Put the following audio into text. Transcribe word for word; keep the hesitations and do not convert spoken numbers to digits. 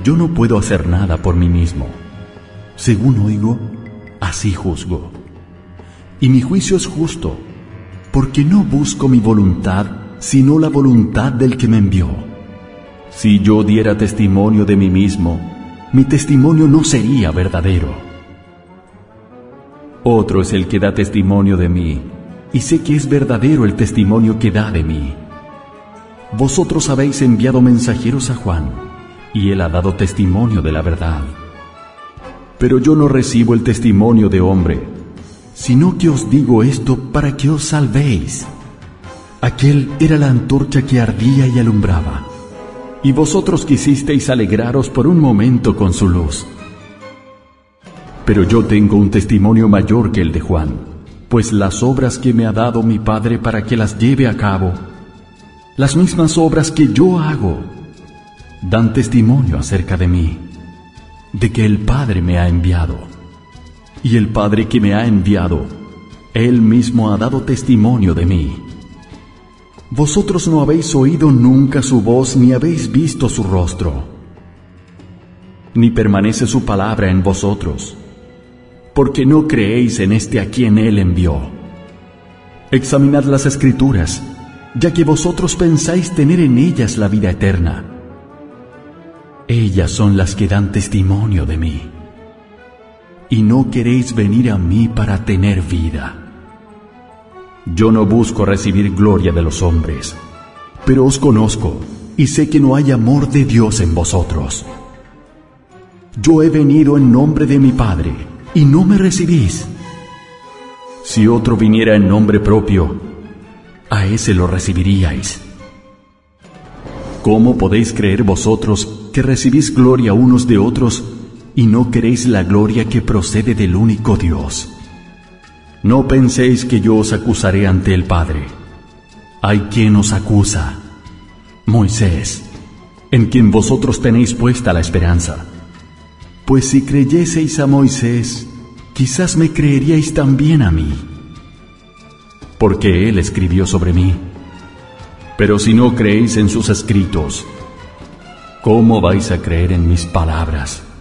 yo no puedo hacer nada por mí mismo. Según oigo, así juzgo. Y mi juicio es justo, porque no busco mi voluntad, sino la voluntad del que me envió. Si yo diera testimonio de mí mismo, mi testimonio no sería verdadero. Otro es el que da testimonio de mí, y sé que es verdadero el testimonio que da de mí. Vosotros habéis enviado mensajeros a Juan, y él ha dado testimonio de la verdad. Pero yo no recibo el testimonio de hombre, sino que os digo esto para que os salvéis. Aquel era la antorcha que ardía y alumbraba, y vosotros quisisteis alegraros por un momento con su luz. Pero yo tengo un testimonio mayor que el de Juan, pues las obras que me ha dado mi Padre para que las lleve a cabo, las mismas obras que yo hago, dan testimonio acerca de mí, de que el Padre me ha enviado. Y el Padre que me ha enviado, Él mismo ha dado testimonio de mí. Vosotros no habéis oído nunca su voz, ni habéis visto su rostro, ni permanece su palabra en vosotros, porque no creéis en este a quien Él envió. Examinad las Escrituras, ya que vosotros pensáis tener en ellas la vida eterna. Ellas son las que dan testimonio de mí, y no queréis venir a mí para tener vida. Yo no busco recibir gloria de los hombres, pero os conozco y sé que no hay amor de Dios en vosotros. Yo he venido en nombre de mi Padre, y no me recibís. Si otro viniera en nombre propio, a ese lo recibiríais. ¿Cómo podéis creer vosotros que recibís gloria unos de otros y no queréis la gloria que procede del único Dios? No penséis que yo os acusaré ante el Padre. Hay quien os acusa, Moisés, en quien vosotros tenéis puesta la esperanza. Pues si creyeseis a Moisés, quizás me creeríais también a mí, porque él escribió sobre mí. Pero si no creéis en sus escritos, ¿cómo vais a creer en mis palabras?